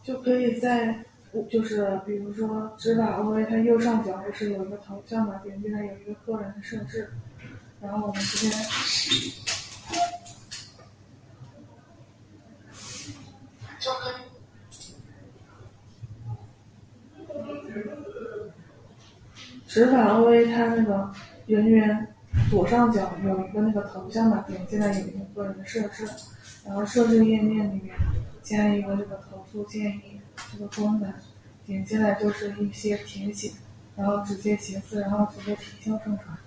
就可以在就是比如说直板 OA 它右上角不是有一个头像嘛，点击它有一个个人的设置，然后我们这边直板 OA 它那个人员左上角有一个那个头像嘛，点击它有一个个人的设置，然后设置页面里面加一个这个投诉建议这个功能，点击来就是一些填写，然后直接截字，然后直接提交上传。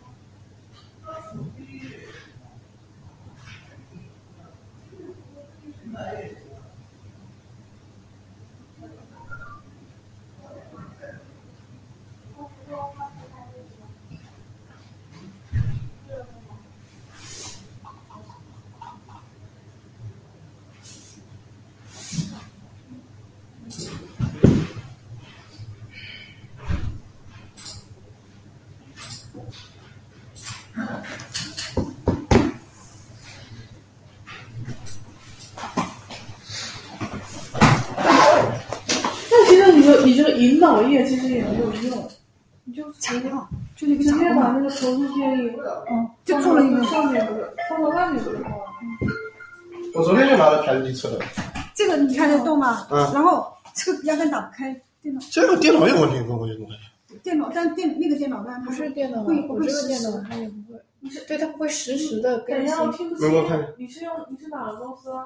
你这个引导页其实也没有用，你就直接把那个投诉建议，就做了一个上面不是，放到外面不就好了？ 我昨天就拿了台机测的。 这个你看得动吗？然后这个压根打不开电脑。 这个电脑有问题，跟我有关系。 电脑，但那个电脑它不是电脑， 我这个电脑它也不会，对，它不会实时的更新。 我听不清。你是哪个公司啊？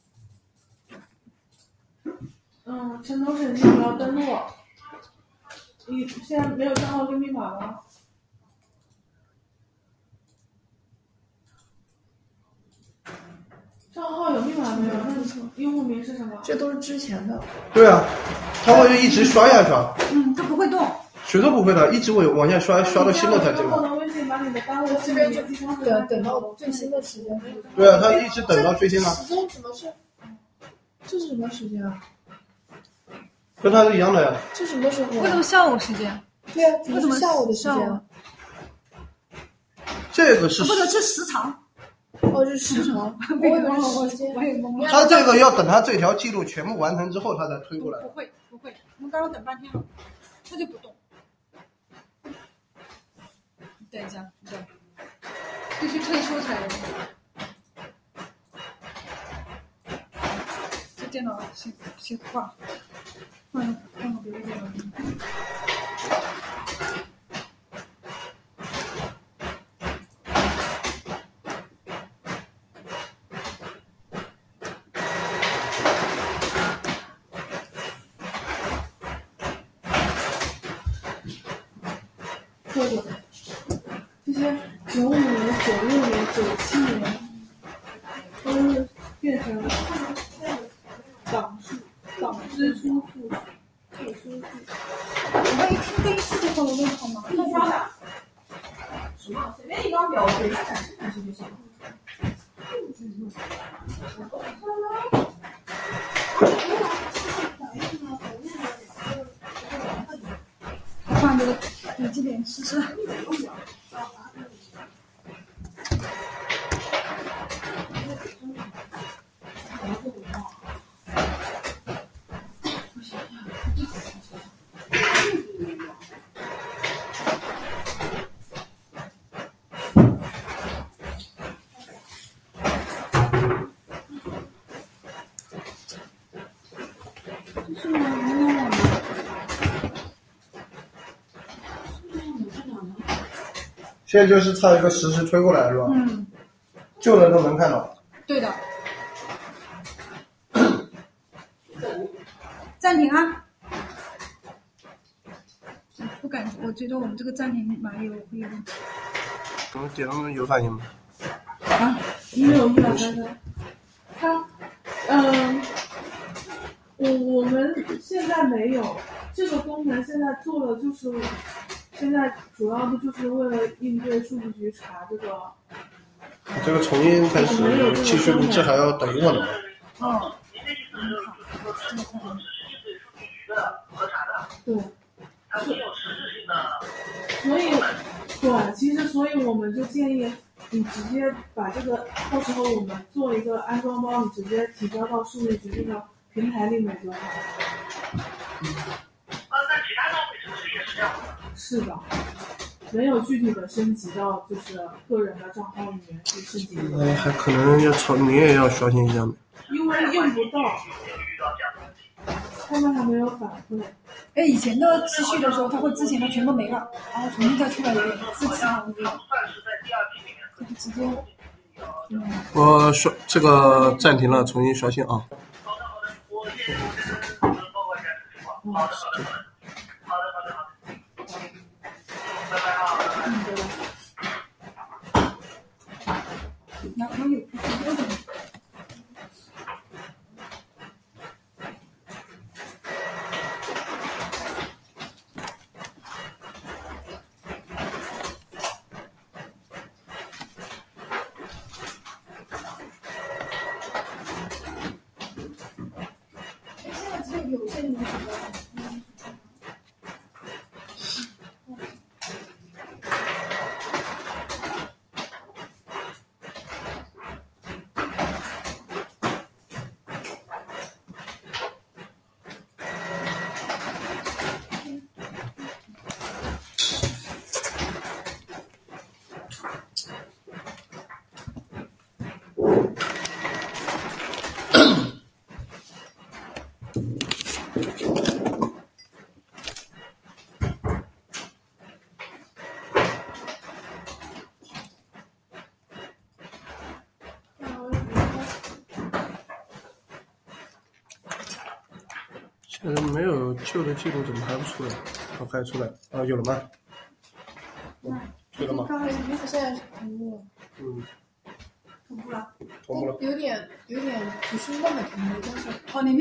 城投审计你要登录。你现在没有账号跟密码吗？账号有密码没有？那用户名是什么？ 这都是之前的。 对啊，它会一直刷呀刷。 它不会动。 谁都不会的，一直往下刷到新的才进来。 微信把你的单位这边就等到最新的时间。 对啊，它一直等到最新了。 时间什么是？这是什么时间啊？ 跟它是一样的呀。 这什么时候？ 为什么下午时间？ 对啊，为什么下午的时间？ 这个是不是时长。 哦，是时长。我以为是时间。 他这个要等他这条记录全部完成之后，他才推过来。 不会，我们刚刚等半天了，他就不动。等一下，对，必须退出才能。这电脑先换个别的电脑。 这个这些95年、96年、97年都是变成党支出数特殊数。 我一听这一次就会有好麻烦。 刷的什么？随便一张表给他展示就行。 换这个笔记本试试。 现在就是差一个实时推过来是吧？旧的都能看到。 对的。暂停啊！不感觉，我觉得我们这个暂停码会有问题。 点了有反应吗？ 没有133。我们现在没有这个功能，现在做的就是，现在主要的就是为了应对数据局查这个。 这个重新开始继续录制还要等一会儿呢。 对。所以我们就建议你直接把这个，到时候我们做一个安装包，你直接提交到数据局这个平台里面就好了。 是的，没有具体的升级到就是个人的账号里面去升级。 那还可能你也要刷新一下。 因为用不到，他们还没有反馈。 哎，以前的继续的时候，它会之前的全部没了，然后重新再出来一遍，自己好像就直接。 我刷这个暂停了，重新刷新啊。 然后有有些人现在没有旧的记录，怎么还不出来？好，开始出来啊，有了吗？出了吗？ 它现在是同步了。 同步了。 同步了。 有点不是那么同步，但是哦，你